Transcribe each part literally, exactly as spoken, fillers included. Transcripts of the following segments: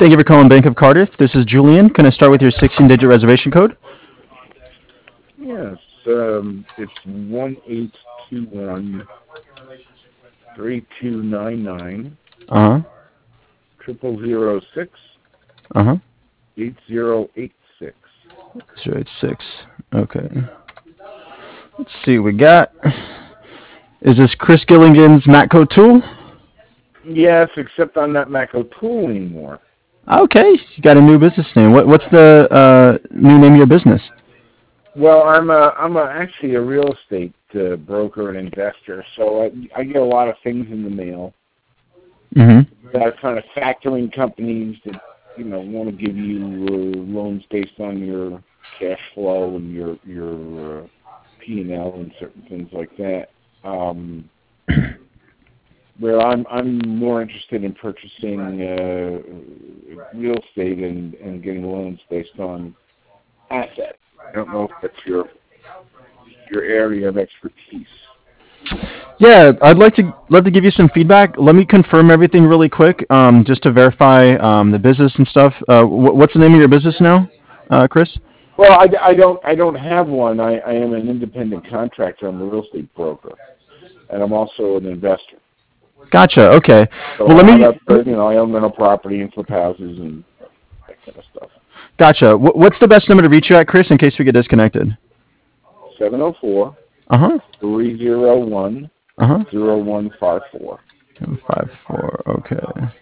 Thank you for calling Bank of Cardiff. This is Julian. Can I start with your sixteen-digit reservation code? Yes, um, it's one eight two one three two nine nine Uh huh. triple zero six Uh huh. eight zero eight six. Zero eight six. Okay. Let's see what we got. Is this Chris Gilligan's Matco tool? Yes, except I'm not Mac O'Toole anymore. Okay, you got a new business name. What what's the uh, new name of your business? Well, I'm a, I'm a, actually a real estate uh, broker and investor, so I, I get a lot of things in the mail. Mm-hmm. That kind of factoring companies that you know want to give you uh, loans based on your cash flow and your your uh, P and L and certain things like that. Um, where I'm I'm more interested in purchasing uh, real estate and, and getting loans based on assets. I don't know if that's your your area of expertise. Yeah, I'd like to love to give you some feedback. Let me confirm everything really quick, um, just to verify um, the business and stuff. Uh, wh- what's the name of your business now, uh, Chris? Well, I, I don't I don't have one. I, I am an independent contractor. I'm a real estate broker, and I'm also an investor. Gotcha. Okay. So Well, let I, me. I, you know, I own rental property and flip houses and that kind of stuff. Gotcha. Wh- What's the best number to reach you at, Chris, in case we get disconnected? seven oh four, Uh huh. three oh one, Uh huh. oh one five four. Five four. Okay.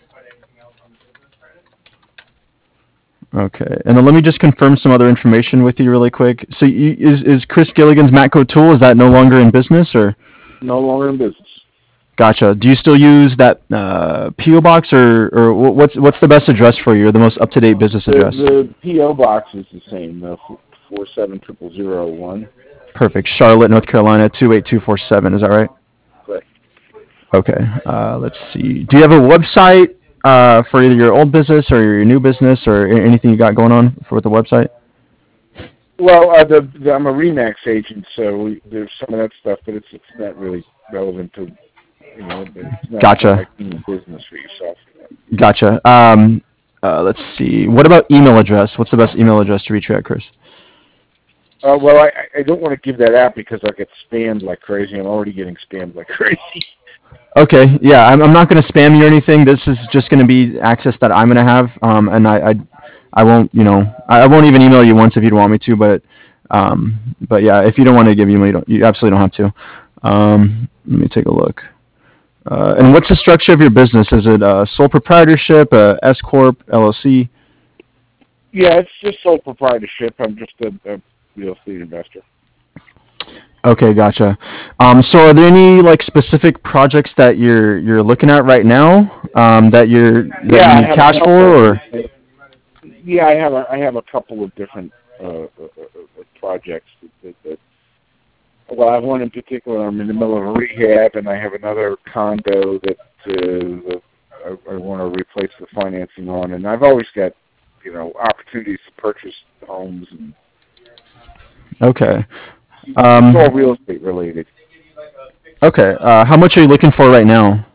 Okay. And then let me just confirm some other information with you really quick. So you, is is Chris Gilligan's Matco tool, is that no longer in business, or? No longer in business. Gotcha. Do you still use that uh, P O box, or or wh- what's what's the best address for you, or the most up to date business The, address? the P O box is the same, uh, four seven zero zero zero one. Perfect. Charlotte, North Carolina, two eight two four seven. Is that right? Correct. Okay. Uh, let's see. Do you have a website uh, for either your old business or your new business, or a- anything you got going on for the website? Well, uh, the, the, I'm a Remax agent, so we, there's some of that stuff, but it's it's not really relevant to, you know, it's not Gotcha. like being a business for yourself. Gotcha. Um, uh, let's see. What about email address? What's the best email address to reach you at, Chris? Uh, well, I, I don't want to give that out because I get spammed like crazy. I'm already getting spammed like crazy. Okay. Yeah, I'm, I'm not going to spam you or anything. This is just going to be access that I'm going to have, um, and I, I, I won't, you know, I, I won't even email you once if you don't want me to. But, um, but yeah, if you don't want to give email, you don't, you absolutely don't have to. Um, let me take a look. Uh, and what's the structure of your business? Is it a sole proprietorship, a S corp, L L C? Yeah, it's just sole proprietorship. I'm just a, a real estate investor. Okay, gotcha. Um, so are there any like specific projects that you're you're looking at right now, um, that you're that Yeah, you I need have a cash for, couple. or? Yeah, I have a I have a couple of different uh, uh, uh, projects that, that, that. Well, I have one in particular. I'm in the middle of a rehab, and I have another condo that, uh, that I, I want to replace the financing on. And I've always got, you know, opportunities to purchase homes, and Okay. it's Um, all real estate related. okay. Uh, how much are you looking for right now?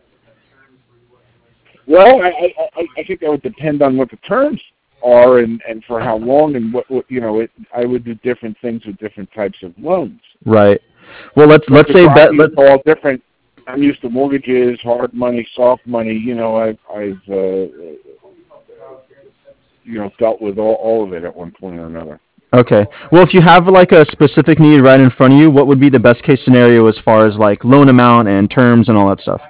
Well, I, I, I I think that would depend on what the terms are and, and for how long and what, what you know. It, I would do different things with different types of loans. Right. Well, let's let's say that. Let, It's all different. I'm used to mortgages, hard money, soft money. You know, I've I've uh, you know dealt with all, all of it at one point or another. okay. Well, if you have like a specific need right in front of you, what would be the best case scenario as far as like loan amount and terms and all that stuff?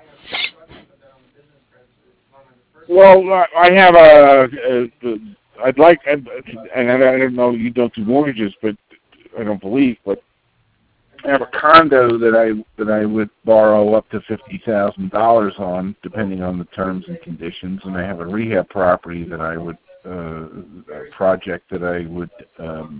Well, uh, I have a, a, a I'd like, and I I don't know, you don't do mortgages, but I don't believe, but I have a condo that I that I would borrow up to fifty thousand dollars on, depending on the terms and conditions, and I have a rehab property that I would uh, a project that I would um,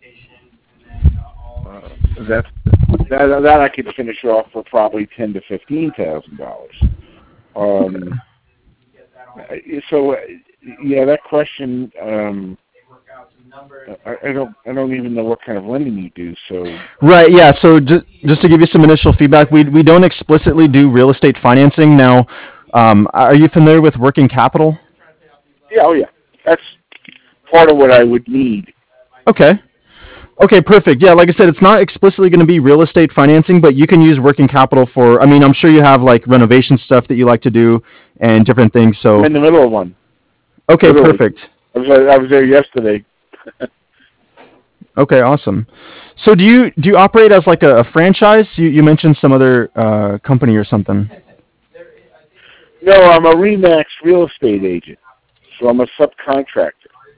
uh, that that that I could finish off for probably ten to fifteen thousand dollars. Um, so uh, yeah, that question. Um, I, I don't. I don't even know what kind of lending you do. So Right, yeah. So just, just to give you some initial feedback, we we don't explicitly do real estate financing. Now, um, are you familiar with working capital? Yeah, oh yeah. That's part of what I would need. Okay. Okay, perfect. Yeah, like I said, it's not explicitly going to be real estate financing, but you can use working capital for, I mean, I'm sure you have like renovation stuff that you like to do and different things. I'm So, in the middle of one, okay, literally. perfect. I was I was there yesterday. Okay, awesome. So do you do you operate as like a, a franchise? You you mentioned some other uh, company or something. No, I'm a Remax real estate agent, so I'm a subcontractor.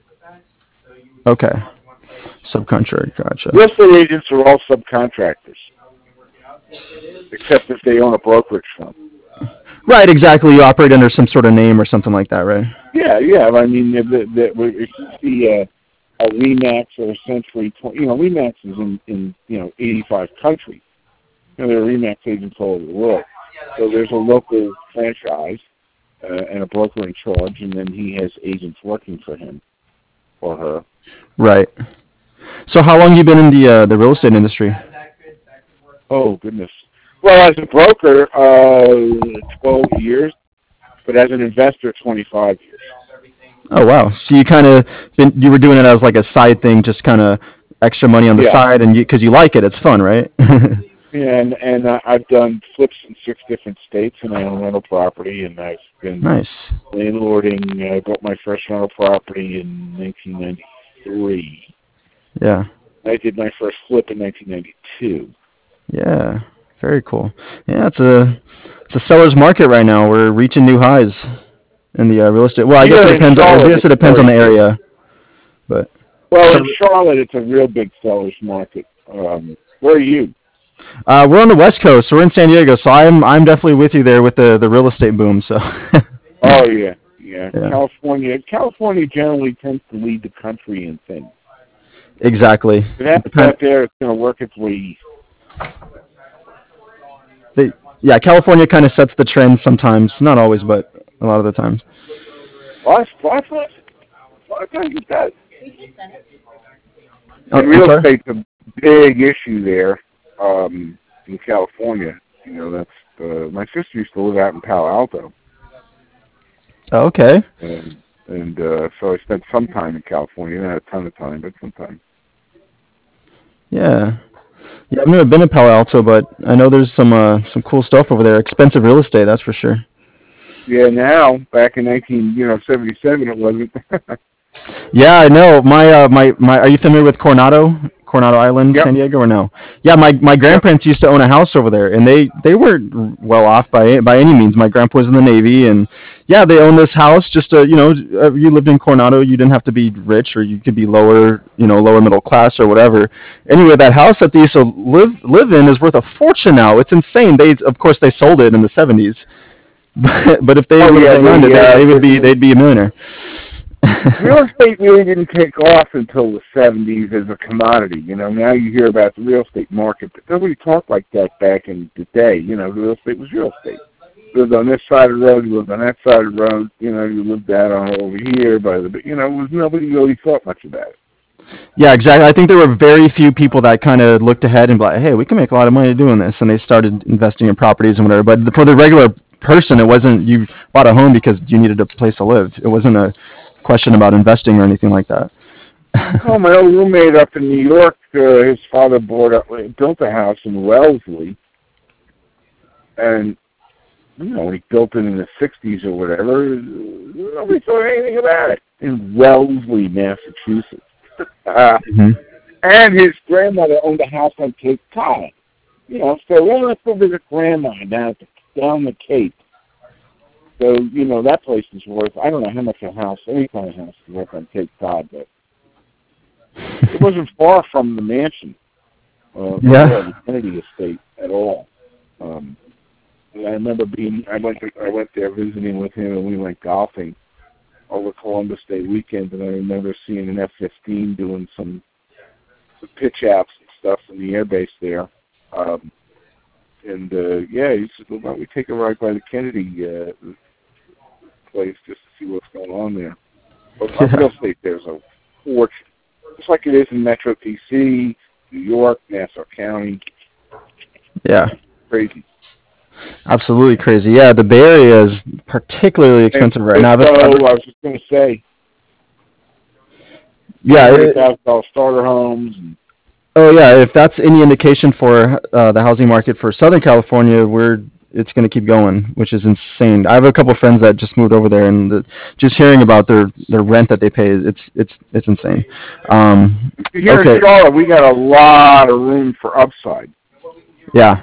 Okay, subcontract, gotcha. Real estate agents are all subcontractors, except if they own a brokerage firm. Right, exactly. You operate under some sort of name or something like that, right? Yeah, yeah. I mean, the, the, the, if you see a, a Remax or a Century, you know, Remax is in, in you know eighty-five countries. You know, there are Remax agents all over the world. So there's a local franchise uh, and a broker in charge, and then he has agents working for him or her. Right. So how long you been in the uh, the real estate industry? Oh goodness. Well, as a broker, uh, twelve years, but as an investor, twenty-five years. Oh wow. So you kind of been you were doing it as like a side thing, just kind of extra money on the Yeah, side, and you because you like it, it's fun, right? and and uh, I've done flips in six different states, and I own rental property, and I've been Nice. landlording. I bought my first rental property in nineteen ninety-three. Yeah. I did my first flip in nineteen ninety-two. Yeah. Very cool. Yeah, it's a it's a seller's market right now. We're reaching new highs in the uh, real estate. Well, I guess it Here in depends. I Charlotte, guess it's it depends on very the big. area, but Well, in so Charlotte, it's a real big seller's market. Um, where are you? uh, we're on the West Coast. So we're in San Diego. So I'm I'm definitely with you there with the the real estate boom. So Oh yeah, yeah. yeah, California. California generally tends to lead the country in things. exactly. If it happens Depend. out there, it's going to work its way east. They, yeah, California kind of sets the trend sometimes. Not always, but a lot of the times. Well, I, well, I, well, I think it does. Oh, And I'm real sorry. estate's a big issue there um, in California. You know, that's uh, my sister used to live out in Palo Alto, Oh, okay. and and uh, so I spent some time in California. Not a ton of time, but some time. Yeah. Yeah, I've never been to Palo Alto, but I know there's some uh, some cool stuff over there. Expensive real estate, that's for sure. Yeah, now back in nineteen you know seventy seven, it wasn't. Yeah, I know. My uh, my my. Are you familiar with Coronado, Coronado Island, Yep, San Diego, or no? Yeah, my my yep. grandparents used to own a house over there, and they they weren't well off by by any means. My grandpa was in the Navy, and yeah, they owned this house. Just to, you know, uh, you lived in Coronado, you didn't have to be rich, or you could be lower, you know, lower middle class or whatever. Anyway, that house that they used to live live in is worth a fortune now. It's insane. They of course they sold it in the seventies, but but if they Oh would have yeah, hung on to it, the, they, uh, they would the be they'd be a millionaire. real estate really didn't take off until the seventies as a commodity. You know, now you hear about the real estate market, but nobody talked like that back in the day. You know, real estate was real estate. You lived on this side of the road, you lived on that side of the road. You know, you lived out on over here by the. You know, it was nobody really thought much about it. Yeah, exactly. I think there were very few people that kind of looked ahead and be like, "Hey, we can make a lot of money doing this," and they started investing in properties and whatever. But for the regular person, it wasn't you bought a home because you needed a place to live. It wasn't a question about investing or anything like that. Oh, my old roommate up in New York, uh, his father bought up, built a house in Wellesley, and you know, he built it in the sixties or whatever. Nobody thought anything about it in Wellesley, Massachusetts. Uh, Hmm. and his grandmother owned a house on Cape Cod. You know, so well, let's go visit grandma down at the, down the Cape. So, you know, that place is worth, I don't know how much a house, any kind of house is worth on Cape Cod, but it wasn't far from the mansion, uh, there, Yeah. the Kennedy estate at all. Um, and I remember being, I went to, I went there visiting with him, and we went golfing over Columbus Day weekend, and I remember seeing an F fifteen doing some, some pitch outs and stuff from the airbase there. Um, and, uh, yeah, he said, well, why don't we take a ride by the Kennedy uh, place just to see what's going on there. But our Yeah. real estate there's a fortune, just like it is in Metro D C, New York, Nassau County. Yeah. Crazy. Absolutely crazy. Yeah, the Bay Area is particularly San expensive right now. I've, Francisco, I've, I was just going to say, Yeah. hundred It, thousand dollar starter homes. And, oh yeah. If that's any indication for uh, the housing market for Southern California, we're it's going to keep going, which is insane. I have a couple of friends that just moved over there, and the, just hearing about their, their rent that they pay, it's it's it's insane. Um, here in okay. Charlotte, we got a lot of room for upside. Yeah.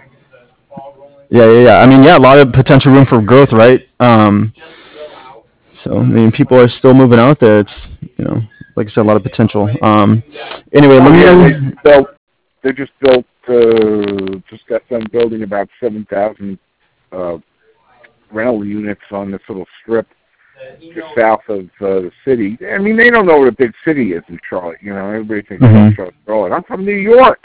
Yeah, yeah, yeah. I mean, yeah, a lot of potential room for growth, right? Um, so I mean, people are still moving out there. It's you know, like I said, a lot of potential. Um, anyway, Oh let yeah, they me. just built. They just built. Uh, just got done building about seven thousand uh, rental units on this little strip just south of uh, the city. I mean, they don't know what a big city is in Charlotte. You know, everybody thinks Mm-hmm. oh, Charlotte, Charlotte. I'm from New York,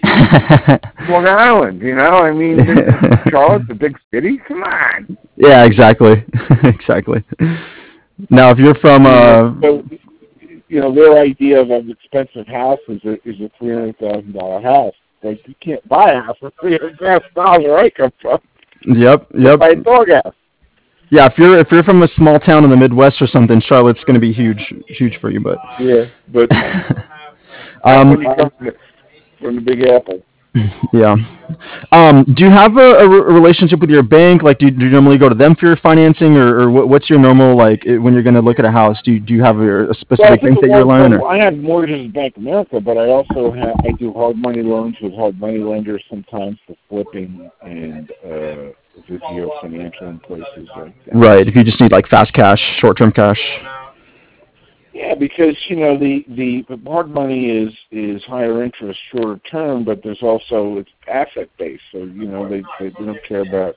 Long Island. You know, I mean, Charlotte's a big city. Come on. Yeah, exactly, exactly. Now, if you're from, I mean, uh, so you know, their idea of an expensive house is a, is a three hundred thousand dollar house. Like you can't buy a house for three hundred thousand dollars where I come from. yep, You yep, buy a dog house. yeah. If you're if you're from a small town in the Midwest or something, Charlotte's going to be huge, huge for you. But, Yeah, but not when um, you come from the, from the Big Apple. yeah. Um, do you have a, a re- relationship with your bank? Like, do you, do you normally go to them for your financing, or, or what, what's your normal like i- when you're going to look at a house? Do you, do you have a, a Well, I specific took bank a that you're long relying on? term. Or? I have mortgages with Bank of America, but I also have I do hard money loans with hard money lenders sometimes for flipping and uh, Vizio Financial and places like that. Right. If you just need like fast cash, short term cash. Yeah, because you know the the hard money is is higher interest, shorter term, but there's also it's asset based. So you know they they don't care about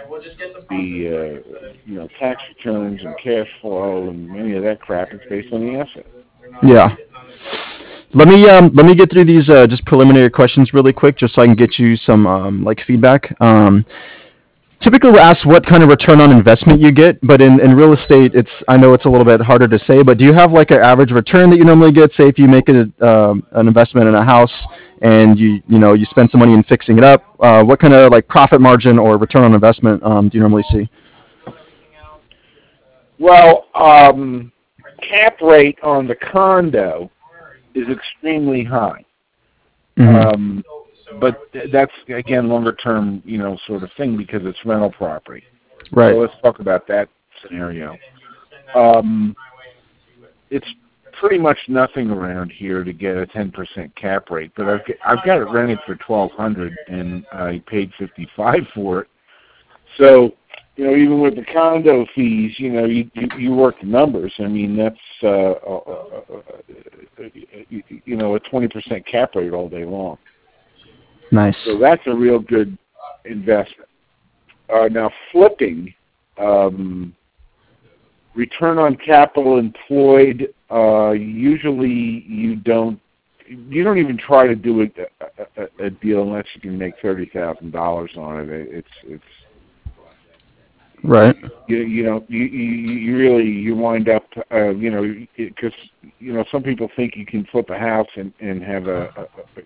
the uh, you know tax returns and cash flow and any of that crap. It's based on the asset. Yeah. Let me um, let me get through these uh, just preliminary questions really quick, just so I can get you some um, like feedback. Um, typically, we ask what kind of return on investment you get, but in, in real estate, it's I know it's a little bit harder to say. But do you have like an average return that you normally get? Say if you make a, um, an investment in a house and you you know you spend some money in fixing it up, uh, what kind of like profit margin or return on investment um, do you normally see? Well, um, cap rate on the condo is extremely high. Mm-hmm. Um, but th- that's again longer term, you know, sort of thing because it's rental property. So Right. let's talk about that scenario. Um, it's pretty much nothing around here to get a ten percent cap rate, but I've get, I've got it rented for twelve hundred and I paid fifty five for it. So you know, even with the condo fees, you know, you you, you work the numbers. I mean, that's uh, uh, uh, uh, you, you know a twenty percent cap rate all day long. Nice. So that's a real good investment. Uh, now flipping. Um, Return on capital employed, uh, usually you don't you don't even try to do a, a, a deal unless you can make thirty thousand dollars on it. It's it's Right. you you know you you, you really you wind up uh, you know because you know some people think you can flip a house and and have a, a, a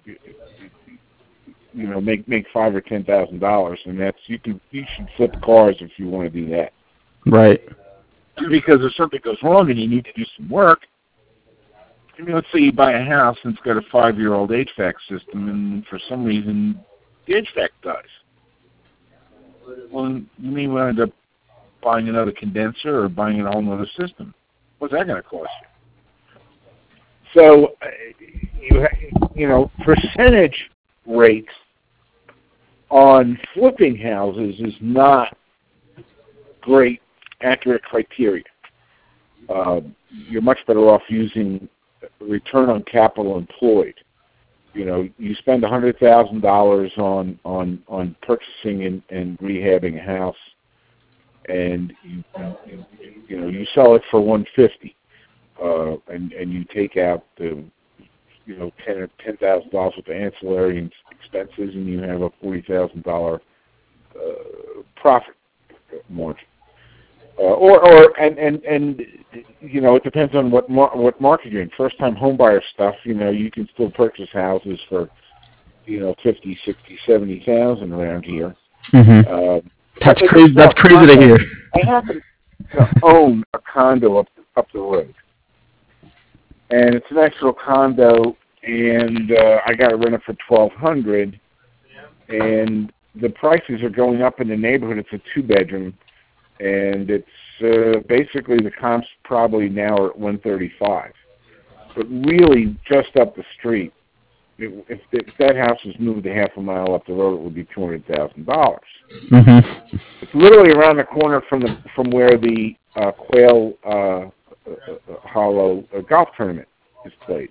you know make make five or ten thousand dollars, and that's you can you should flip cars if you want to do that. Right. Because if something goes wrong and you need to do some work, I mean, let's say you buy a house and it's got a five-year-old H V A C system, and for some reason the H V A C dies. Well, you may wind up buying another condenser or buying a whole other system. What's that going to cost you? So, uh, you you know, percentage rates on flipping houses is not great, accurate criteria. Uh, you're much better off using return on capital employed. You know, you spend one hundred thousand dollars on on on purchasing and, and rehabbing a house, and you, you you know you sell it for one fifty, uh, and and you take out the you know ten or ten thousand dollars with the ancillary expenses, and you have a forty thousand dollar uh, profit margin. Uh, or, or and, and, and, you know, it depends on what mar- what market you're in. First-time homebuyer stuff, you know, you can still purchase houses for, you know, fifty, sixty, seventy thousand around here. Mm-hmm. Uh, but That's they crazy. just That's bought crazy to condos. hear. I happen to own a condo up up the road, and it's a nice little condo, and uh, I got it rented for twelve hundred, and the prices are going up in the neighborhood. It's a two bedroom, and it's uh, basically the comps probably now are at one thirty-five, but really just up the street. If, if that house was moved a half a mile up the road, it would be two hundred thousand dollars. Mm-hmm. It's literally around the corner from the from where the uh, Quail uh, uh, Hollow uh, golf tournament is played.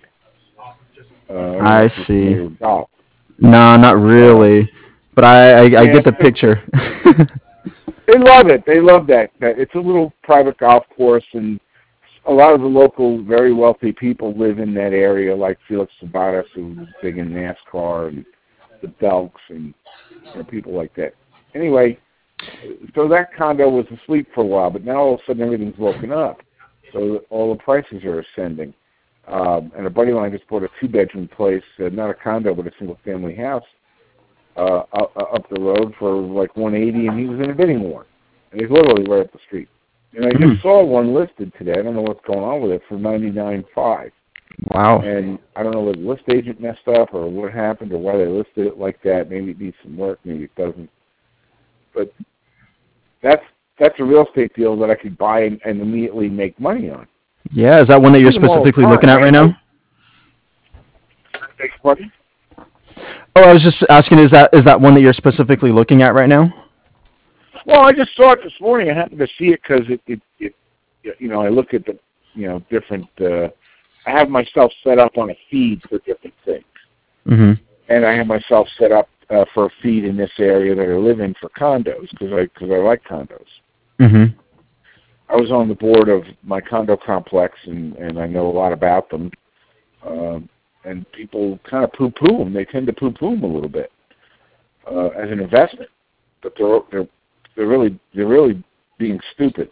Uh, I see. Golf. No, not really, but I I, I get the picture. They love it. They love that. It's a little private golf course, and a lot of the local, very wealthy people live in that area, like Felix Sabatas, who's big in NASCAR, and the Belks, and you know, people like that. Anyway, so that condo was asleep for a while, but now all of a sudden everything's woken up. So all the prices are ascending. Um, and a buddy of mine just bought a two-bedroom place, uh, not a condo, but a single-family house, uh, up, up the road for like one eighty, and he was in a bidding war. And he's literally right up the street. And I just saw one listed today. I don't know what's going on with it for ninety-nine five. Wow. And I don't know whether the list agent messed up or what happened or why they listed it like that. Maybe it needs some work, maybe it doesn't. But that's that's a real estate deal that I could buy and, and immediately make money on. Yeah, is that one that you're specifically looking at right now? Thanks, buddy. Oh, I was just asking, is that is that one that you're specifically looking at right now? Well, I just saw it this morning. I happened to see it because it, it, it, you know, I look at the, you know, different. Uh, I have myself set up on a feed for different things, mm-hmm. and I have myself set up uh, for a feed in this area that I live in for condos because I because I like condos. Mm-hmm. I was on the board of my condo complex, and, and I know a lot about them. Um, and people kind of poo-poo them. They tend to poo-poo them a little bit uh, as an investment, but they're they're they're really they're really being stupid.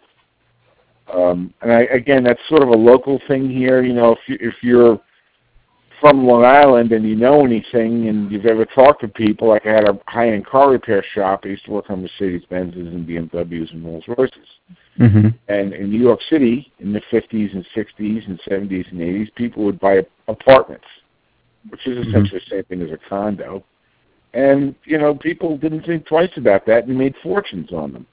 Um, and I, again, that's sort of a local thing here. You know, if you, if you're from Long Island and you know anything, and you've ever talked to people, like I had a high-end car repair shop. I used to work on Mercedes-Benzes and B M Ws and Rolls-Royces. Mm-hmm. And in New York City, in the fifties and sixties and seventies and eighties, people would buy apartments, which is essentially mm-hmm. the same thing as a condo. And, you know, people didn't think twice about that and made fortunes on them.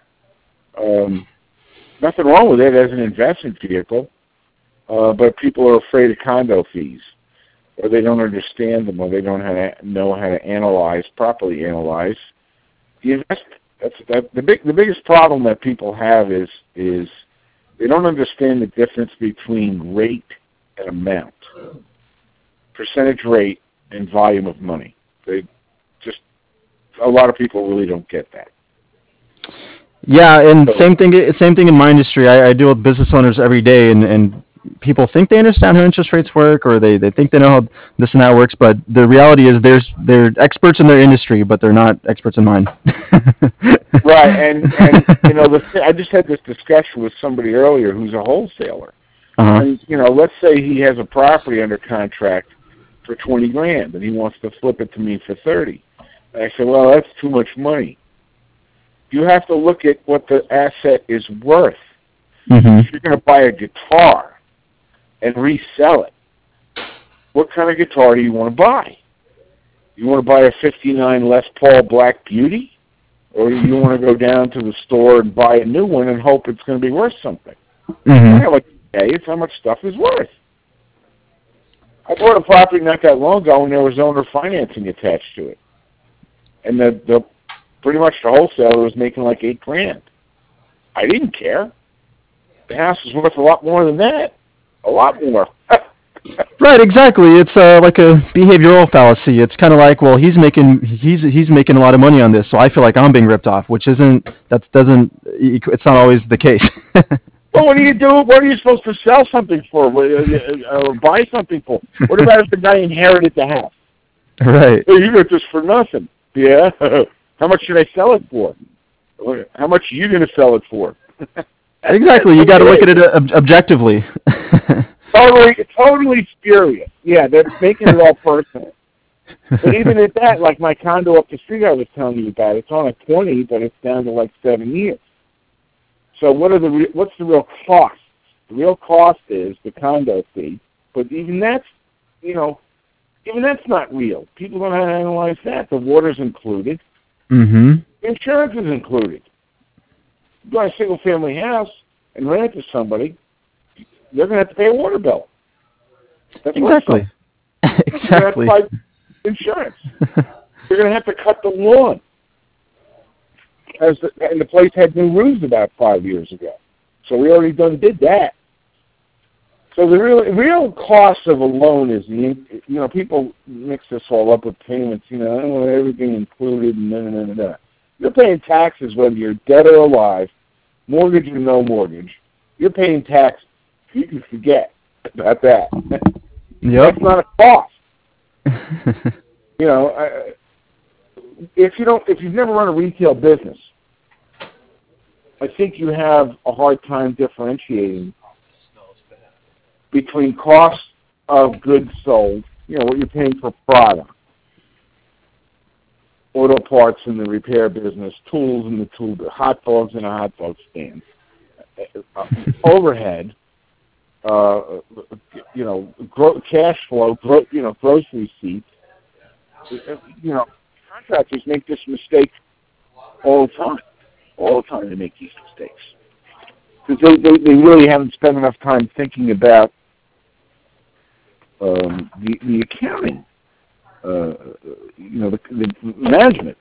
Um, nothing wrong with it as an investment vehicle, uh, but people are afraid of condo fees, or they don't understand them, or they don't how to know how to analyze, properly analyze the investment. That's that, the big. The biggest problem that people have is is they don't understand the difference between rate and amount, percentage rate and volume of money. They just a lot of people really don't get that. Yeah, and so, same thing. Same thing in my industry. I, I deal with business owners every day, and, and people think they understand how interest rates work, or they, they think they know how this and that works. But the reality is, there's they're experts in their industry, but they're not experts in mine. Right, and, and you know, the, I just had this discussion with somebody earlier who's a wholesaler. Uh-huh. And, you know, let's say he has a property under contract for twenty grand, and he wants to flip it to me for thirty. And I said, well, that's too much money. You have to look at what the asset is worth. Mm-hmm. If you're going to buy a guitar and resell it, what kind of guitar do you want to buy? You want to buy a fifty-nine Les Paul Black Beauty? Or you want to go down to the store and buy a new one and hope it's going to be worth something? Mm-hmm. I like to pay. It's how much stuff is worth. I bought a property not that long ago, and there was owner financing attached to it. And the, the pretty much the wholesaler was making like eight grand. I didn't care. The house is worth a lot more than that. A lot more. Right, exactly. It's uh, like a behavioral fallacy. It's kind of like, well, he's making he's he's making a lot of money on this, so I feel like I'm being ripped off, which isn't that doesn't it's not always the case. Well, what do you do? What are you supposed to sell something for, or buy something for? What about if the guy inherited the house? Right. Hey, you got this for nothing. Yeah. How much should I sell it for? How much are you going to sell it for? Exactly. You got to look at it ob- objectively. Totally, totally spurious. Yeah, they're making it all personal. But even at that, like my condo up the street I was telling you about, it's on a twenty, but it's down to like seven years. So what are the re- what's the real cost? The real cost is the condo fee, But even that's, you know, even that's not real. People don't know how to analyze that. The water's included. Mm-hmm. Insurance is included. You buy a single-family house and rent it to somebody, they're going to have to pay a water bill. That's Exactly. Exactly. You're going to have to buy insurance. You're going to have to cut the lawn. As the, and the place had new roofs about five years ago. So we already done did that. So the real real cost of a loan is the, you know, people mix this all up with payments, you know, oh, everything included and da, da, da, da. You're paying taxes whether you're dead or alive, mortgage or no mortgage. You're paying tax. You can forget about that. Yep. That's not a cost. You know, I, if you don't, if you've never run a retail business, I think you have a hard time differentiating between cost of goods sold, you know, what you're paying for product, auto parts in the repair business, tools in the tool, hot dogs in a hot dog stand, uh, overhead, uh, you know, gro- cash flow, gro- you know, grocery receipts. You know, contractors make this mistake all the time. All the time they make these mistakes. Because they, they, they really haven't spent enough time thinking about um, the, the accounting, uh, you know, the, the management.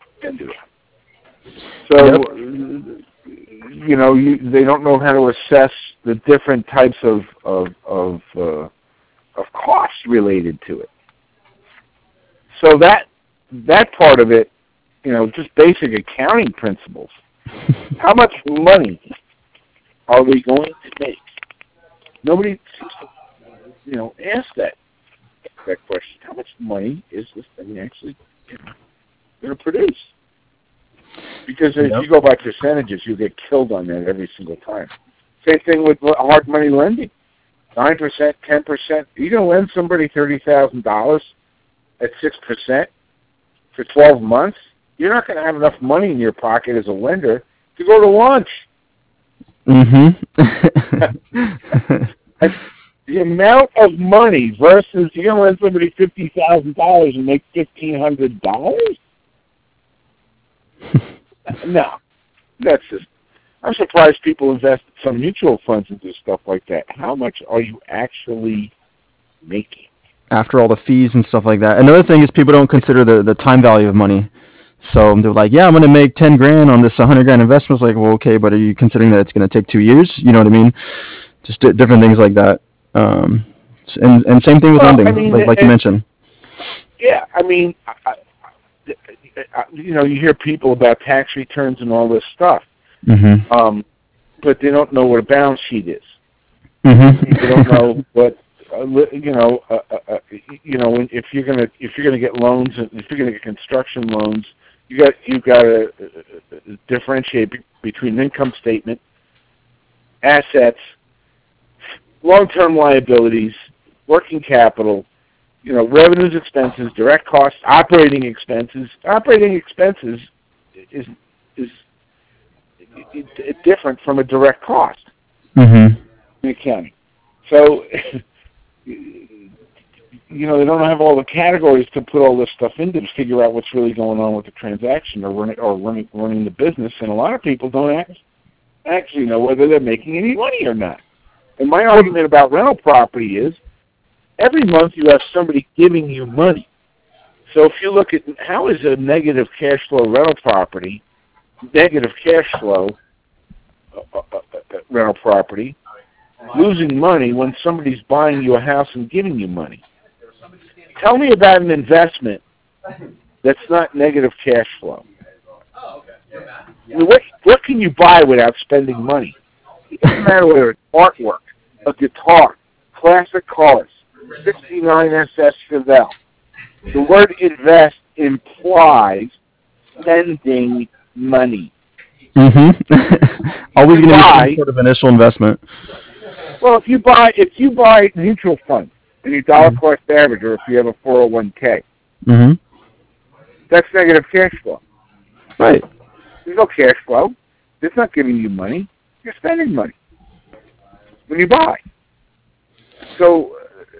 So, Yep. you know, you, they don't know how to assess the different types of of of, uh, of costs related to it. So that that part of it, you know, just basic accounting principles. How much money are we going to make? Nobody seems to, you know, ask that that question. How much money is this thing actually, you know, going to produce? Because if Yep. you go by percentages, you get killed on that every single time. Same thing with hard money lending. nine percent, ten percent. You're going to lend somebody thirty thousand dollars at six percent for twelve months? You're not going to have enough money in your pocket as a lender to go to lunch. Mm-hmm. The amount of money versus you're going to lend somebody fifty thousand dollars and make fifteen hundred dollars? No. That's just, I'm surprised people invest some mutual funds into stuff like that. How much are you actually making? After all the fees and stuff like that. Another thing is people don't consider the, the time value of money. So they're like, yeah, I'm going to make ten grand on this one hundred grand investment. It's like, well, okay, but are you considering that it's going to take two years? You know what I mean? Just d- different things like that. Um, and, and same thing with Well, I lending, mean, like, like you it, mentioned. yeah, I mean, I, I, you know, you hear people about tax returns and all this stuff, Mm-hmm. um, but they don't know what a balance sheet is. Mm-hmm. They don't know what, uh, you know, uh, uh, uh, you know, if you're gonna if you're gonna get loans, if you're gonna get construction loans, you got you got to uh, differentiate be- between an income statement, assets, long-term liabilities, working capital, you know, revenues, expenses, direct costs, operating expenses. Operating expenses is is it, it different from a direct cost Mm-hmm. in accounting. So, you know, they don't have all the categories to put all this stuff into to figure out what's really going on with the transaction or running or running running the business. And a lot of people don't act, actually know whether they're making any money or not. And my argument about rental property is every month you have somebody giving you money. So if you look at how is a negative cash flow rental property, negative cash flow uh, uh, uh, rental property, losing money when somebody's buying you a house and giving you money. Tell me about an investment that's not negative cash flow. I mean, what, what can you buy without spending money? It doesn't matter whether it's artwork, a guitar, classic cars, sixty-nine S S Chevelle. The word invest implies spending money. Mm-hmm. You Always can going to be some buy, sort of initial investment. well, if you buy if you buy mutual funds and you dollar Mm-hmm. cost average, or if you have a four oh one k, Mm-hmm. that's negative cash flow. Right. There's no cash flow. It's not giving you money. You're spending money when you buy. So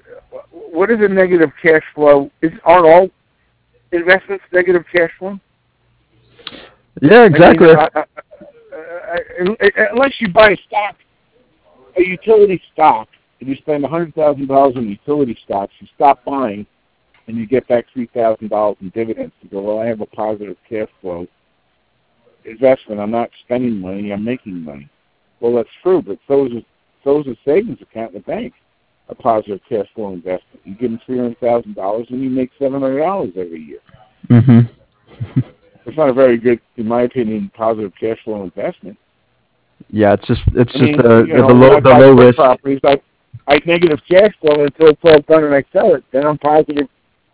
what is a negative cash flow? Is aren't all investments negative cash flow? Yeah, exactly. I mean, I, I, I, unless you buy a stock, a utility stock, and you spend a hundred thousand dollars on utility stocks, you stop buying, and you get back three thousand dollars in dividends. You go, well, I have a positive cash flow investment. I'm not spending money. I'm making money. Well, that's true, but so is a, so is a savings account in the bank, a positive cash flow investment. You give them three hundred thousand dollars, and you make seven hundred dollars every year. Mm-hmm. It's not a very good, in my opinion, positive cash flow investment. Yeah, it's just it's I just mean, the you the, know, the low when the I buy low food risk. properties, I, I negative cash flow until it's all done and I sell it. Then I'm positive.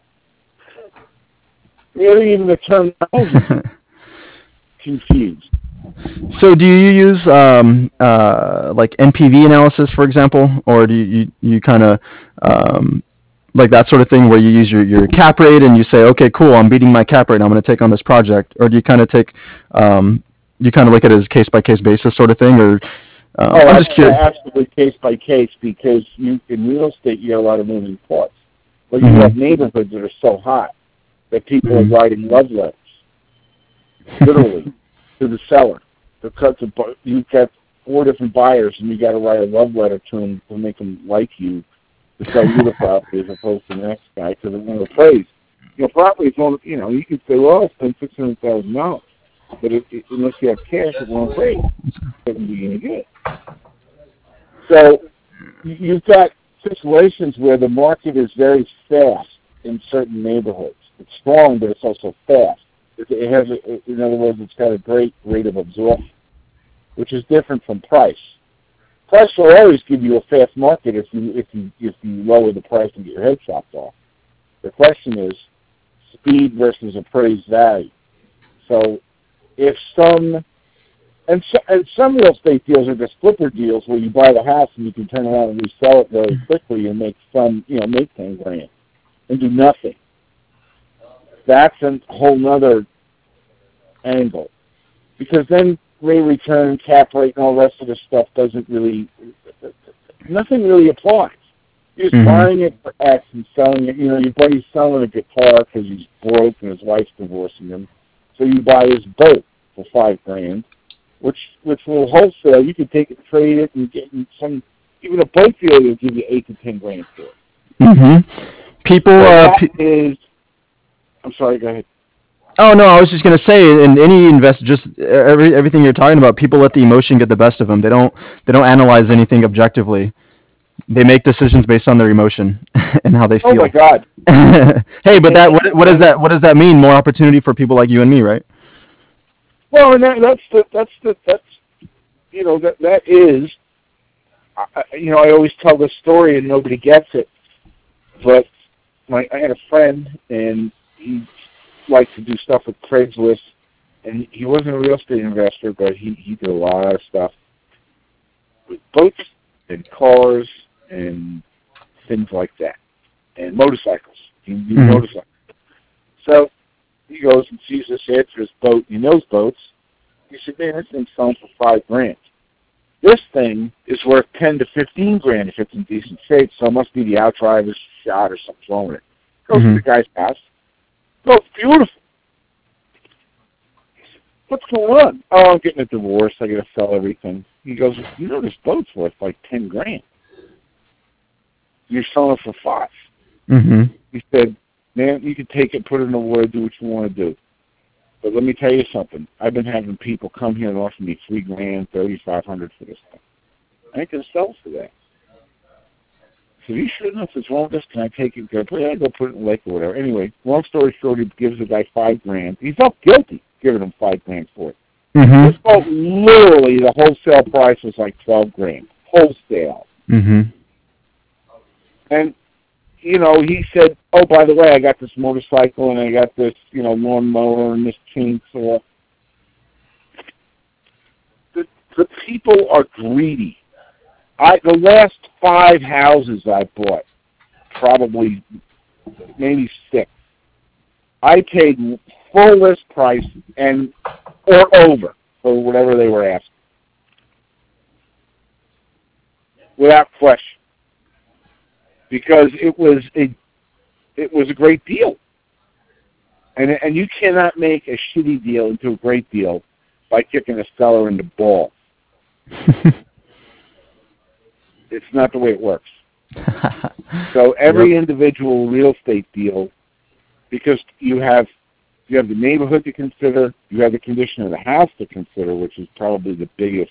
Really, even the terminology confused. So do you use um, uh, like N P V analysis, for example, or do you you, you kind of um, like that sort of thing where you use your, your cap rate and you say, okay, cool, I'm beating my cap rate, I'm going to take on this project, or do you kind of take um, you kind of look at it as case by case basis sort of thing, or um, Oh, I'm just curious. absolutely case by case, because you in real estate you have a lot of moving parts. But you Mm-hmm. have neighborhoods that are so hot that people Mm-hmm. are writing love letters, literally, to the seller. Because you've got four different buyers, and you got to write a love letter to them to make them like you, to sell you the property as opposed to the next guy, because they want to praise. You know, property is only, you know, you could say, well, I'll spend six hundred thousand dollars, but it, it, unless you have cash, it won't praise. It doesn't be any good. So you've got situations where the market is very fast in certain neighborhoods. It's strong, but it's also fast. It, it has, a, in other words, it's got a great rate of absorption, which is different from price. Price will always give you a fast market if you if you if you lower the price and get your head chopped off. The question is speed versus appraised value. So if some and, so, and some real estate deals are just flipper deals where you buy the house and you can turn around and resell it very quickly and make some, you know, make ten grand and do nothing. That's a whole nother angle, because then rate of return, cap rate, and all the rest of this stuff doesn't really, nothing really applies. You're just mm-hmm. buying it for X and selling it. You know, your buddy's selling a guitar because he's broke and his wife's divorcing him, so you buy his boat for five grand. Which, which will wholesale. You can take it, trade it, and get some. Even a boat dealer will give you eight to ten grand for it. Mm-hmm. People. So uh, that pe- is. I'm sorry. Go ahead. Oh no, I was just gonna say, in any invest, just every everything you're talking about, people let the emotion get the best of them. They don't they don't analyze anything objectively. They make decisions based on their emotion and how they feel. Oh my God. Hey, but that what what does that what does that mean? More opportunity for people like you and me, right? Well, and that, that's the that's the that's you know that that is. I, you know, I always tell this story and nobody gets it, but my I had a friend and he liked to do stuff with Craigslist, and he wasn't a real estate investor, but he, he did a lot of stuff with boats and cars and things like that, and motorcycles. He knew mm-hmm. motorcycles. So he goes and sees this ad for his boat. He knows boats. He said, man, this thing's selling for five grand. This thing is worth ten to fifteen grand if it's in decent shape, so it must be the outdriver's shot or something's wrong with it. Goes mm-hmm. to the guy's house. Boat's beautiful. What's going on? Oh, I'm getting a divorce. I got to sell everything. He goes, you know, this boat's worth like ten grand. You're selling it for five. Mm-hmm. He said, man, you can take it, put it in the water, do what you want to do. But let me tell you something. I've been having people come here and offer me three grand, thirty-five hundred for this thing. I ain't gonna sell for that. So you sure enough, what's wrong with this? Can I take it? Can I put it? I go put it in the lake or whatever. Anyway, long story short, he gives the guy five grand. He felt guilty giving him five grand for it. Mm-hmm. This boat, literally, the wholesale price was like twelve grand. Wholesale. Mm-hmm. And you know, he said, oh, by the way, I got this motorcycle and I got this, you know, lawnmower and this chainsaw. The, the people are greedy. I the last five houses I bought, probably maybe six, I paid full list price and or over for whatever they were asking, without question. because it was a it was a great deal. And and you cannot make a shitty deal into a great deal by kicking a seller in the ball. It's not the way it works. So every yep. individual real estate deal, because you have you have the neighborhood to consider, you have the condition of the house to consider, which is probably the biggest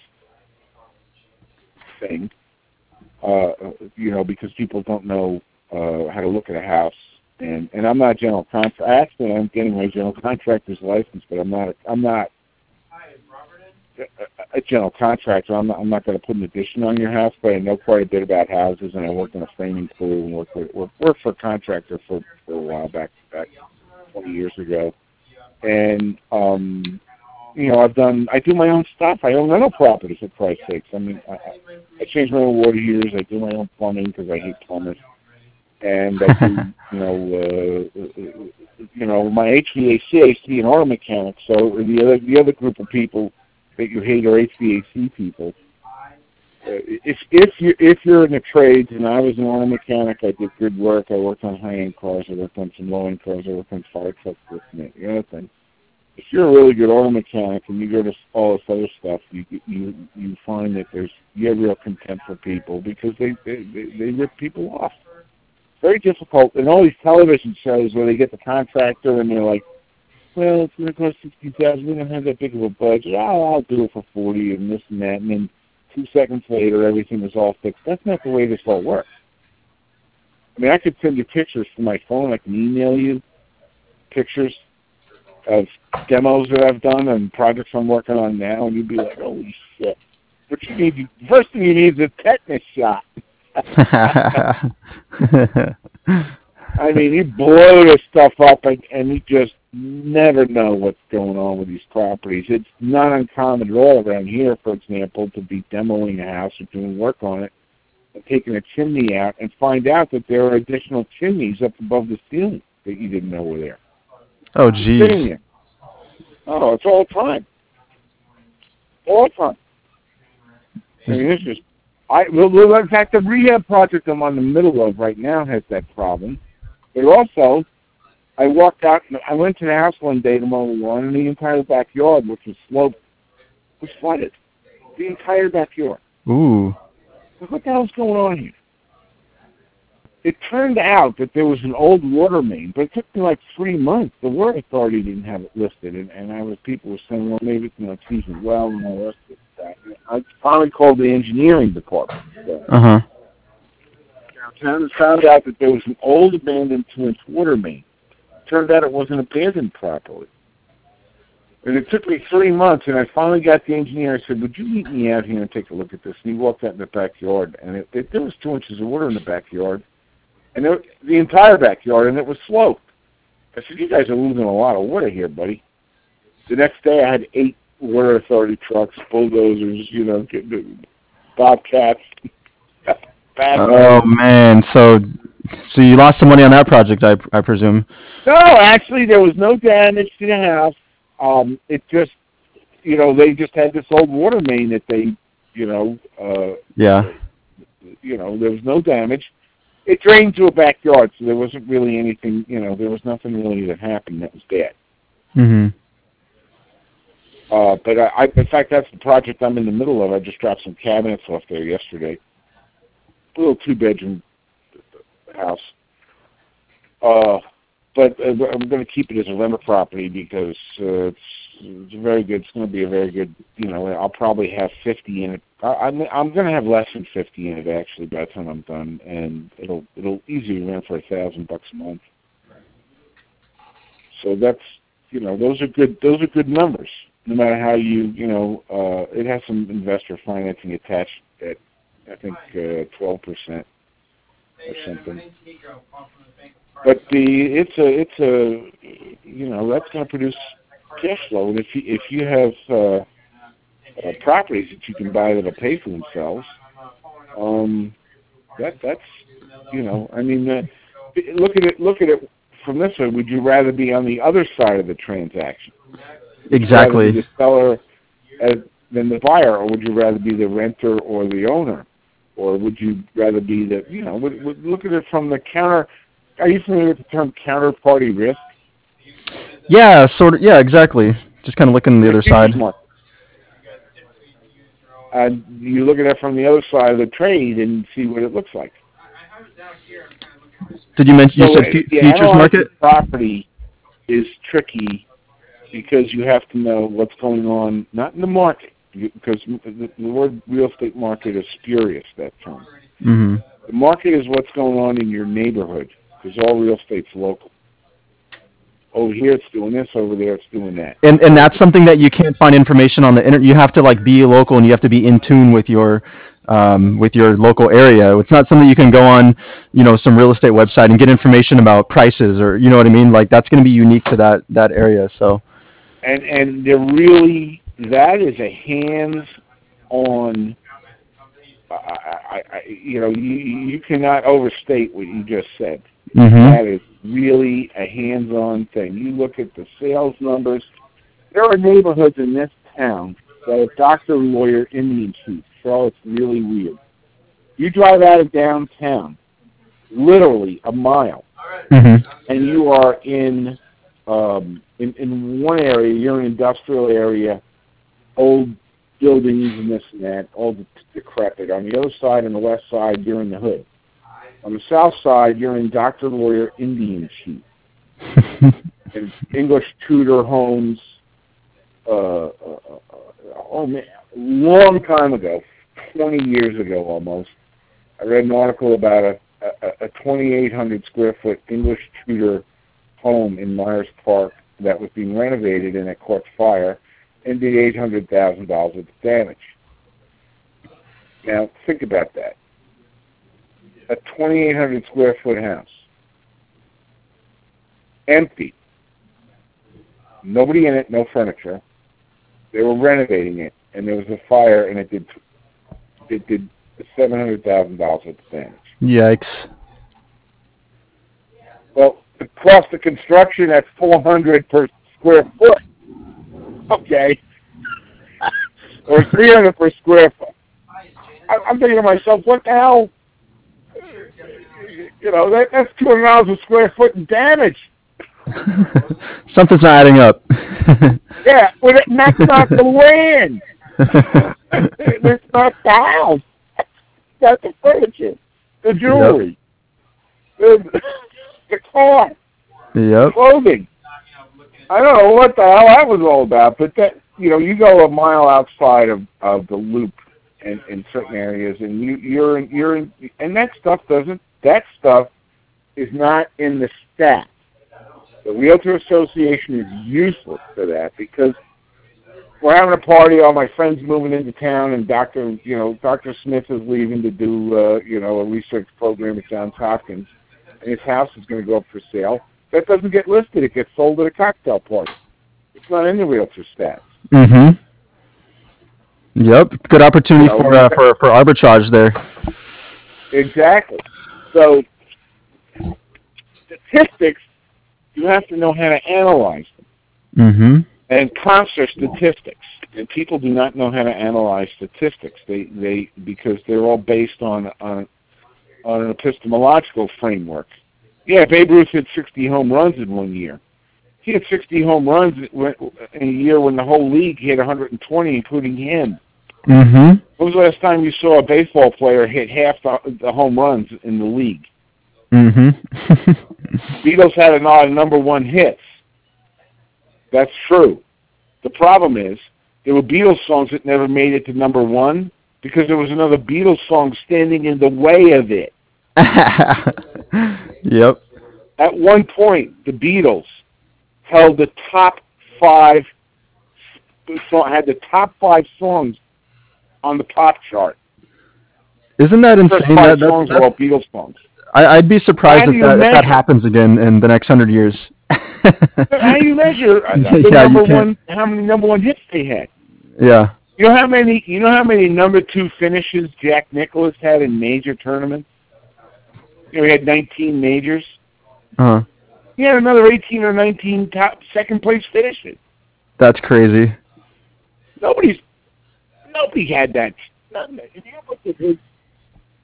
thing. Uh, you know, because people don't know uh, how to look at a house. And, and I'm not a general contractor. Actually, I'm getting my general contractor's license, but I'm not. I'm not a, a general contractor. I'm not. I'm not going to put an addition on your house, but I know quite a bit about houses, and I worked in a framing crew and worked with, worked, worked for a contractor for, for a while back back twenty years ago. And um, you know, I've done. I do my own stuff. I own rental properties, for Christ's sakes. I mean, I, I change my own water heaters. I do my own plumbing because I hate plumbers. And I do, you know, uh, you know, my H V A C, I used to be an auto mechanic. So the other, the other group of people that you hate are H V A C people. Uh, if if you if you're in the trades, and I was an auto mechanic, I did good work. I worked on high-end cars. I worked on some low-end cars. I worked on fire trucks. This and that. The other thing. If you're a really good auto mechanic and you go to all this other stuff, you you you find that there's you have real contempt for people because they they, they, they rip people off. Very difficult. And all these television shows where they get the contractor and they're like, well, it's going to cost sixty thousand dollars. We don't have that big of a budget. Oh, I'll do it for forty and this and that. And then two seconds later, everything is all fixed. That's not the way this all works. I mean, I could send you pictures from my phone. I can email you pictures of demos that I've done and projects I'm working on now, and you'd be like, holy shit. But you need, the first thing you need is a tetanus shot. I mean, you blow this stuff up, and, and you just never know what's going on with these properties. It's not uncommon at all around here, for example, to be demoing a house or doing work on it and taking a chimney out and find out that there are additional chimneys up above the ceiling that you didn't know were there. Oh, geez. Oh, it's all the time. All the time. I mean, this is... I, well, in fact, the rehab project I'm on the middle of right now has that problem. But also, I walked out, I went to the house one day to mow the lawn, and the entire backyard, which was sloped, was flooded. The entire backyard. Ooh. What the hell's going on here? It turned out that there was an old water main, but it took me like three months. The water authority didn't have it listed, and, and I was people were saying, well, maybe it's you know, it's seasoned well and all the rest of it. I finally called the engineering department. So uh-huh. Downtown and found out that there was an old abandoned two-inch water main. Turned out it wasn't abandoned properly. And it took me three months, and I finally got the engineer. I said, would you meet me out here and take a look at this? And he walked out in the backyard, and it, it, there was two inches of water in the backyard, and there, the entire backyard, and it was sloped. I said, you guys are losing a lot of water here, buddy. The next day I had eight water authority trucks, bulldozers, you know, bobcats. Oh man, so so you lost some money on that project, I I presume. No, actually, there was no damage to the house. Um, it just, you know, they just had this old water main that they, you know, uh, yeah, you know, there was no damage. It drained to a backyard, so there wasn't really anything, you know, there was nothing really that happened that was bad. Mhm. Uh, but I, I, in fact, that's the project I'm in the middle of. I just dropped some cabinets off there yesterday. A little two-bedroom house. Uh, but uh, I'm going to keep it as a rental property because uh, it's, it's very good. It's going to be a very good, you know, I'll probably have fifty in it. I, I'm, I'm going to have less than fifty in it, actually, by the time I'm done. And it'll it'll easily rent for a thousand bucks a month. So that's, you know, those are good, those are good numbers. No matter how you, you know, uh, it has some investor financing attached at, I think, uh, twelve percent or something. But the, it's a, it's a, you know, that's going to produce cash flow. And if you, if you have uh, uh, properties that you can buy that'll pay for themselves, um, that, that's, you know, I mean, uh, look at it, look at it from this way. Would you rather be on the other side of the transaction? Exactly. Would you rather be the seller as, than the buyer, or would you rather be the renter or the owner? or would you rather be the, you know, would, would look at it from the counter? Are you familiar with the term counterparty risk? Yeah, sort of. Yeah, exactly. Just kind of looking on the other side. Uh, you look at it from the other side of the trade and see what it looks like. Did you mention? You so said uh, f- yeah, futures market? Property is tricky because you have to know what's going on, not in the market, because the, the word real estate market is spurious, that term. Mm-hmm. The market is what's going on in your neighborhood, because all real estate's local. Over here it's doing this, over there it's doing that. And and that's something that you can't find information on the internet. You have to like be local, and you have to be in tune with your um, with your local area. It's not something you can go on, you know, some real estate website and get information about prices, or you know what I mean. Like that's going to be unique to that that area. So. And and they're really, that is a hands-on. I, I, I, you know, you you cannot overstate what you just said. Mm-hmm. That is really a hands-on thing. You look at the sales numbers. There are neighborhoods in this town that are doctor, lawyer, Indian chief. So it's really weird. You drive out of downtown, literally a mile, mm-hmm. and you are in, um, in in one area. You're in an industrial area, old buildings and this and that, all decrepit. On the other side, on the west side, you're in the hood. On the south side, you're in doctor, lawyer, Indian chief. And English Tudor homes, uh, uh, oh man, long time ago, twenty years ago almost, I read an article about a, a, a twenty-eight hundred square foot English Tudor home in Myers Park that was being renovated and it caught fire and did eight hundred thousand dollars of damage. Now, think about that. A twenty-eight hundred square foot house. Empty. Nobody in it, no furniture. They were renovating it, and there was a fire, and it did it did seven hundred thousand dollars worth of damage. Yikes. Well, the cost of construction at four hundred per square foot. Okay. Or three hundred per square foot. I, I'm thinking to myself, what the hell? You know, that, that's two hundred dollars a square foot in damage. Something's not adding up. Yeah, well, that's not the land. It's not the house. That's the furniture, the jewelry, yep. the, the car, yep. clothing. I don't know what the hell that was all about, but that, you know, you go a mile outside of, of the loop in, in certain areas, and you, you're in, you're in, and that stuff doesn't. That stuff is not in the stats. The Realtor Association is useless for that because we're having a party. All my friends moving into town, and Doctor, you know, Doctor Smith is leaving to do, uh, you know, a research program at Johns Hopkins, and his house is going to go up for sale. That doesn't get listed. It gets sold at a cocktail party. It's not in the Realtor stats. Mm-hmm. Yep. Good opportunity You know, for, uh, for for arbitrage there. Exactly. So statistics, you have to know how to analyze them. Mm-hmm. And comps are statistics, and people do not know how to analyze statistics. They they because they're all based on on on an epistemological framework. Yeah, Babe Ruth hit sixty home runs in one year. He had sixty home runs in a year when the whole league hit one hundred twenty, including him. Mm-hmm. When was the last time you saw a baseball player hit half the, the home runs in the league? Mm-hmm. Beatles had a lot of number one hits. That's true. The problem is there were Beatles songs that never made it to number one because there was another Beatles song standing in the way of it. Yep. At one point, the Beatles held the top five, had the top five songs on the pop chart. Isn't that insane? The first five that, that, songs were all Beatles songs. I, I'd be surprised if that, if that happens again in the next hundred years. How do you measure the yeah, number you one? How many number one hits they had? Yeah. You know how many? You know how many number two finishes Jack Nicklaus had in major tournaments? You know, he had nineteen majors. Uh huh. He had another eighteen or nineteen top second place finishes. That's crazy. Nobody's nobody had that. If you look at his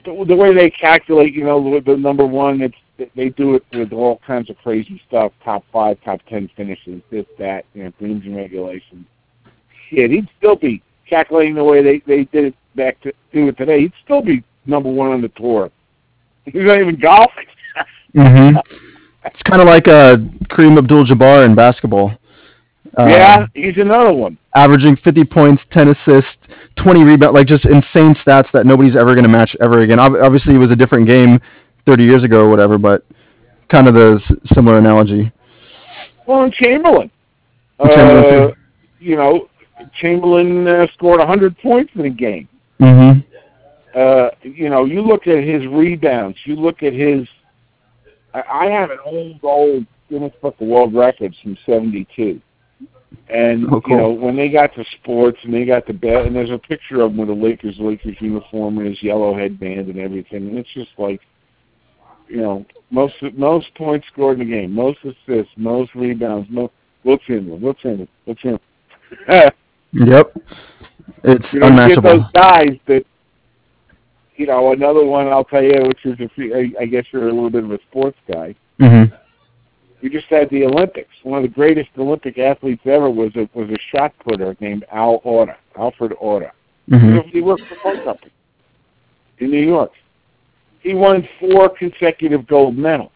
the, the way they calculate, you know, the, the number one, it's they do it with all kinds of crazy stuff, top five, top ten finishes, this, that, you know, greens and regulations. Shit, he'd still be calculating the way they, they did it back to do it today. He'd still be number one on the tour. He's not even golfing. Mm-hmm. It's kind of like uh, Kareem Abdul-Jabbar in basketball. Uh, yeah, he's another one. Averaging fifty points, ten assists, twenty rebounds, like just insane stats that nobody's ever going to match ever again. Ob- obviously, it was a different game thirty years ago or whatever, but kind of the s- similar analogy. Well, and Chamberlain. And Chamberlain uh, too. You know, Chamberlain uh, scored one hundred points in a game. Mm-hmm. Uh, you know, you look at his rebounds. You look at his. I, I have an old, old Guinness Book of World Records from seventy-two. And, Oh, cool. you know, when they got to sports and they got to bed, and there's a picture of him with a Lakers Lakers uniform and his yellow headband and everything, and it's just like, you know, most most points scored in the game, most assists, most rebounds, most, what's in them, what's in it, what's in it. Yep. It's you know, unmatchable. you get those guys that, you know, another one I'll tell you, which is, if you, I, I guess you're a little bit of a sports guy. Mm-hmm. We just had the Olympics. One of the greatest Olympic athletes ever was a was a shot putter named Al Orta, Alfred Orta. Mm-hmm. He worked for a phone company in New York. He won four consecutive gold medals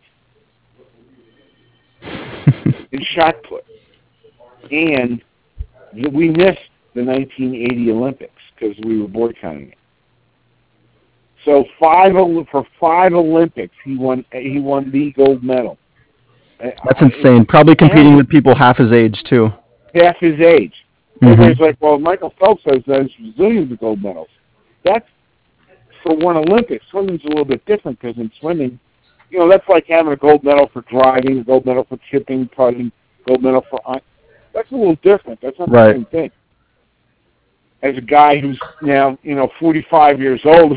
in shot put, and we missed the nineteen eighty Olympics because we were boycotting it. So five for five Olympics, he won he won the gold medal. That's insane. Probably competing with people half his age, too. Half his age. Mm-hmm. Everybody's like, well, Michael Phelps has those zillions of gold medals. That's for one Olympics. Swimming's a little bit different because in swimming, you know, that's like having a gold medal for driving, a gold medal for chipping, putting, gold medal for... That's a little different. That's not Right. the same thing. As a guy who's now, you know, forty-five years old,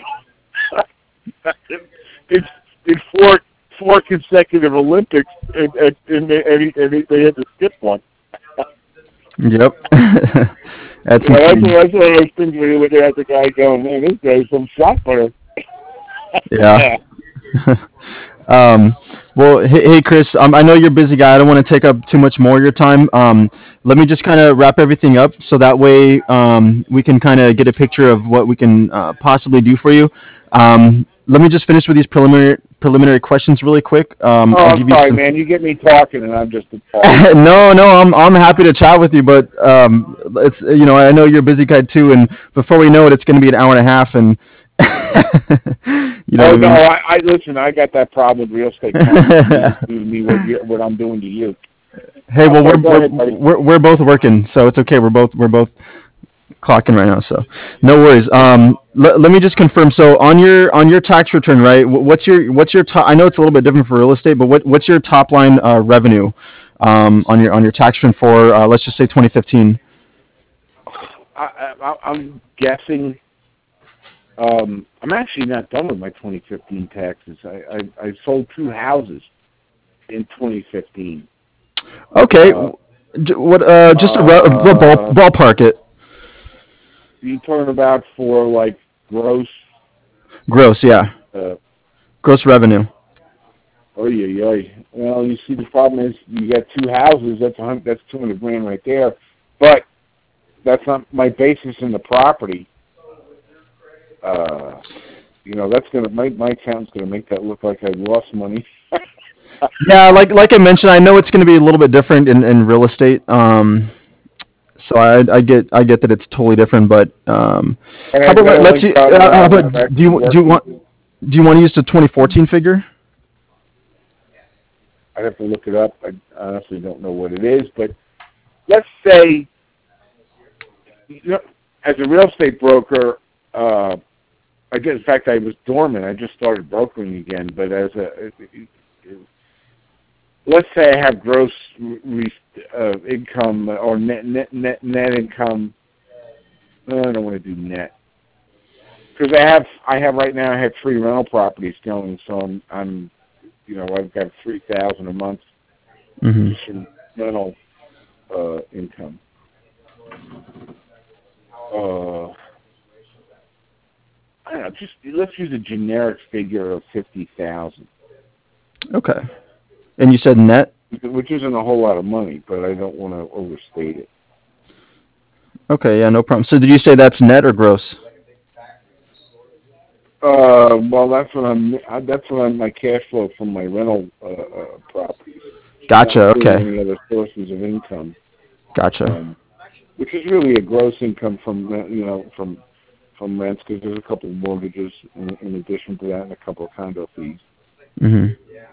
did, did four... four consecutive Olympics, and, and, and, they, and, he, and he, they had to skip one. Yep. That's you know, insane. that's, that's one of those things where you look at the guy going, man, this guy's some shot putter. Yeah. um, well, hey, hey Chris, um, I know you're a busy guy. I don't want to take up too much more of your time. Um, let me just kind of wrap everything up so that way um, we can kind of get a picture of what we can uh, possibly do for you. Um, let me just finish with these preliminary preliminary questions really quick. Um, oh, I'll I'm give sorry, you some... man. You get me talking, and I'm just a no, no, I'm I'm happy to chat with you, but um, it's you know I know you're a busy guy too, and before we know it, it's going to be an hour and a half, and you know. Oh what I no, mean? I, I listen. I got that problem with real estate companies do to me what, you, what I'm doing to you. Hey, well, Okay, we're, go we're ahead, buddy. we're we're both working, so it's okay. We're both we're both clocking right now, so no worries. Um, let, let me just confirm. So on your on your tax return, right? wh- What's your what's your top? I know it's a little bit different for real estate, but what what's your top line uh, revenue um, on your on your tax return for uh, let's just say twenty fifteen? I, I, I'm guessing. Um, I'm actually not done with my twenty fifteen taxes. I, I, I sold two houses in twenty fifteen. Okay, Uh, j- what uh, just a, ru- a ball, uh, ballpark it. you talking about for like gross? Gross, yeah, Uh, gross revenue. oh yeah, yeah. Well, you see, the problem is you got two houses. That's a hundred, that's two hundred grand right there. But that's not my basis in the property. Uh, you know, that's gonna my my accountant's gonna make that look like I lost money. Yeah, like like I mentioned, I know it's going to be a little bit different in, in real estate. Um, so I, I get I get that it's totally different, but um, And how I've about got let, a let's link see, on uh, how that. about I'm do actually you do you working. want do you want to use the twenty fourteen figure? I'd have to look it up. I honestly don't know what it is, but let's say, you know, as a real estate broker, uh, I did, in fact, I was dormant. I just started brokering again. But as a, let's say I have gross re, uh, income or net net net net income. No, I don't want to do net because I have I have right now I have three rental properties going, so I'm I'm you know I've got three thousand a month Mm-hmm. just from rental uh, income. Uh, I don't know, just let's use a generic figure of fifty thousand. Okay. And you said net? Which isn't a whole lot of money, but I don't want to overstate it. Okay, yeah, no problem. So did you say that's net or gross? Uh, well, that's what I'm. That's what I'm. My cash flow from my rental uh, uh, properties. Gotcha. Not Okay. Any other sources of income? Gotcha. Um, which is really a gross income from uh, you know from from rents, because there's a couple of mortgages in, in addition to that, and a couple of condo fees. Mhm.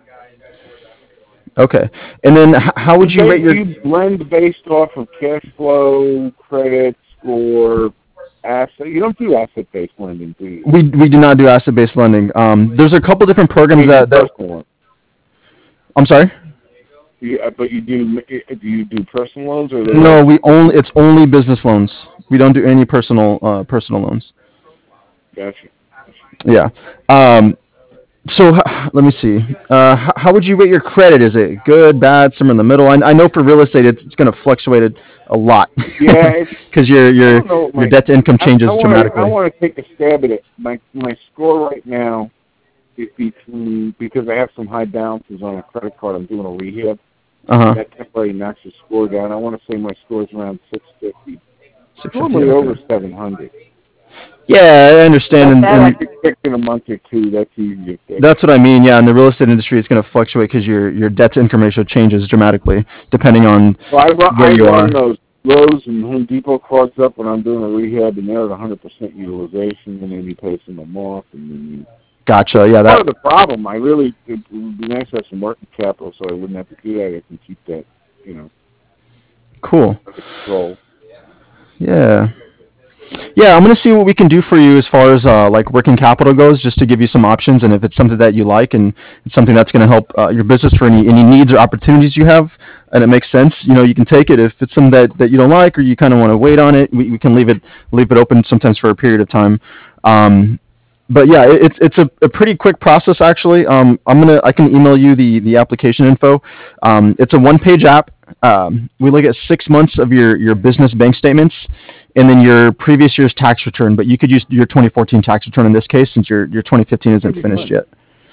Okay. And then h- how would you Do rate your? you blend based off of cash flow, credit score, asset? You don't do asset-based lending, do you? We we do not do asset-based lending. Um, there's a couple different programs You do that that. personal loans. I'm sorry. You, uh, but you do do you do personal loans or? No, we only it's only business loans. We don't do any personal uh, personal loans. Gotcha. Yeah. Um, so h- let me see. Uh, h- how would you rate your credit? Is it good, bad, somewhere in the middle? I, I know for real estate it's, it's going to fluctuate it a lot. Yeah, because your your your your debt to income changes I, I wanna, dramatically. I want to take a stab at it. My my score right now is between, because I have some high balances on a credit card. I'm doing a rehab. Uh-huh. That temporarily knocks the score down. I want to say my score is around six fifty. six fifty, Normally okay. over seven hundred. Yeah, I understand. And, That and I could fix in a month or two. That's easy to fix. that's what I mean. Yeah, in the real estate industry, it's going to fluctuate because your your debt to income ratio changes dramatically depending on So I run, where I you run are. those Lowe's and Home Depot cards up when I'm doing a rehab, and they're at one hundred percent utilization, and then you pay some of them off, and then you... Gotcha. Yeah, Part that. of the problem, I really, it would be nice to have some working capital so I wouldn't have to do that. I can keep that, you know, Cool. under control. Yeah. Yeah, I'm gonna see what we can do for you as far as uh, like working capital goes, just to give you some options. And if it's something that you like and it's something that's gonna help uh, your business for any any needs or opportunities you have, and it makes sense, you know, you can take it. If it's something that, that you don't like or you kind of want to wait on it, we, we can leave it leave it open sometimes for a period of time. Um, but yeah, it, it's it's a, a pretty quick process actually. Um, I'm gonna I can email you the the application info. Um, it's a one page app. Um, we look at six months of your your business bank statements, and then your previous year's tax return. But you could use your twenty fourteen tax return in this case, since your your twenty fifteen isn't finished yet.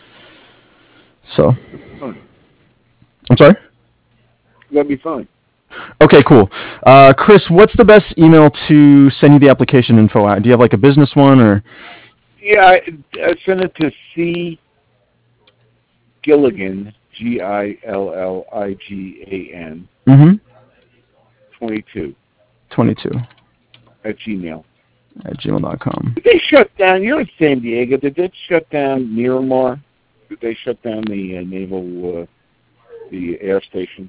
So, I'm sorry. That'd be fine. Okay, cool. Uh, Chris, what's the best email to send you the application info at? Do you have like a business one or? Yeah, I, I sent it to C. Gilligan, G I L L I G A N, Mm-hmm. twenty-two twenty-two at Gmail. at gmail dot com. Did they shut down, you're in San Diego, did they shut down Miramar? Did they shut down the uh, naval, uh, the air station?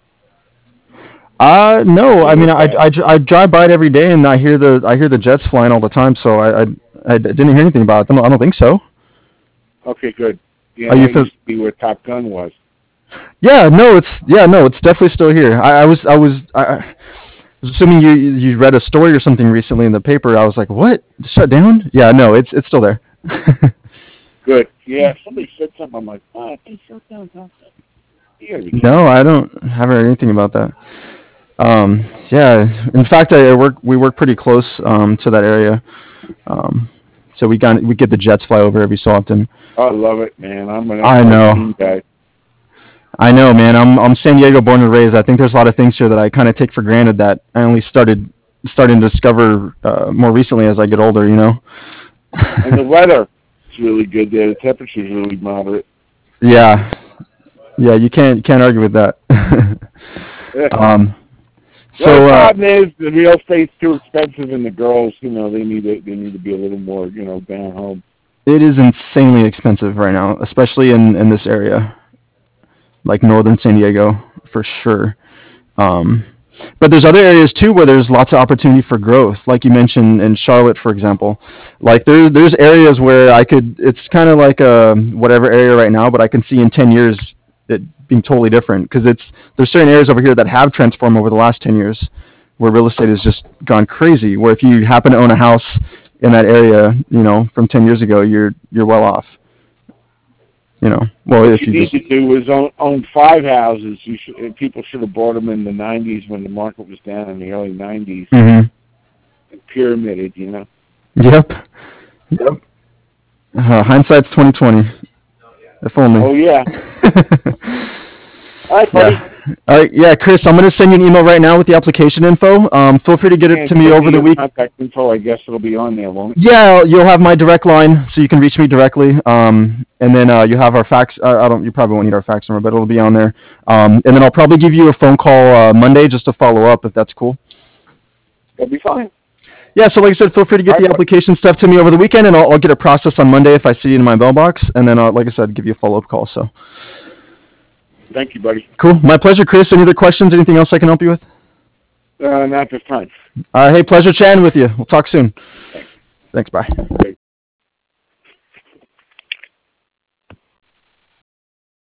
Uh, no. I mean, I, I, I drive by it every day, and I hear the I hear the jets flying all the time. So I I, I didn't hear anything about it. I don't, I don't think so. Okay, good. Yeah, Are you that used to be where Top Gun was. Yeah, no, it's yeah, no, it's definitely still here. I, I was I was I, I was assuming you you read a story or something recently in the paper. I was like, what? Shut down? Yeah, no, it's it's still there. Good. Yeah, somebody said something. I'm like, oh, they shut down Top Gun. Yeah, no, I don't haven't heard anything about that. Um, yeah, in fact, I work. We work pretty close um, to that area, um, so we got we get the jets fly over every so often. I love it, man. I'm an I know. guy. I know, man. I'm I'm San Diego born and raised. I think there's a lot of things here that I kind of take for granted that I only started starting to discover uh, more recently as I get older. You know. And the weather is really good there. The temperature's really moderate. Yeah, yeah. You can't can't argue with that. um. The So, only uh, problem is the real estate's too expensive, and the girls, you know, they need to they need to be a little more, you know, down home. it is insanely expensive right now, especially in, in this area, like northern San Diego, for sure. Um, but there's other areas too where there's lots of opportunity for growth, like you mentioned in Charlotte, for example. Like there, there's areas where I could. It's kind of like a whatever area right now, but I can see in ten years it being totally different because it's there's certain areas over here that have transformed over the last ten years, where real estate has just gone crazy. Where if you happen to own a house in that area, you know, from ten years ago, you're you're well off. You know, well, what if you, you need just to do is own, own five houses. You should, people should have bought them in the nineties when the market was down in the early nineties. Mm-hmm. And pyramided, you know. Yep. Yep. Uh, hindsight's twenty twenty. If only. Oh yeah. All right, buddy. Yeah. All right, yeah, Chris, I'm gonna send you an email right now with the application info. Um, feel free to get it And to me over the your week. contact info, I guess it'll be on there, won't it? Yeah, you'll have my direct line, so you can reach me directly. Um, and then uh, you have our fax. Uh, I don't. You probably won't need our fax number, but it'll be on there. Um, and then I'll probably give you a phone call uh, Monday just to follow up if that's cool. That'll be fine. Yeah, so like I said, feel free to get All the right. application stuff to me over the weekend, and I'll, I'll get it processed on Monday if I see it in my mailbox. And then, uh, like I said, give you a follow up call. So Thank you, buddy. cool. My pleasure, Chris. Any other questions? Anything else I can help you with? Uh, not this time. Uh, hey, pleasure chatting with you. We'll talk soon. Thanks. Thanks. Bye. Okay.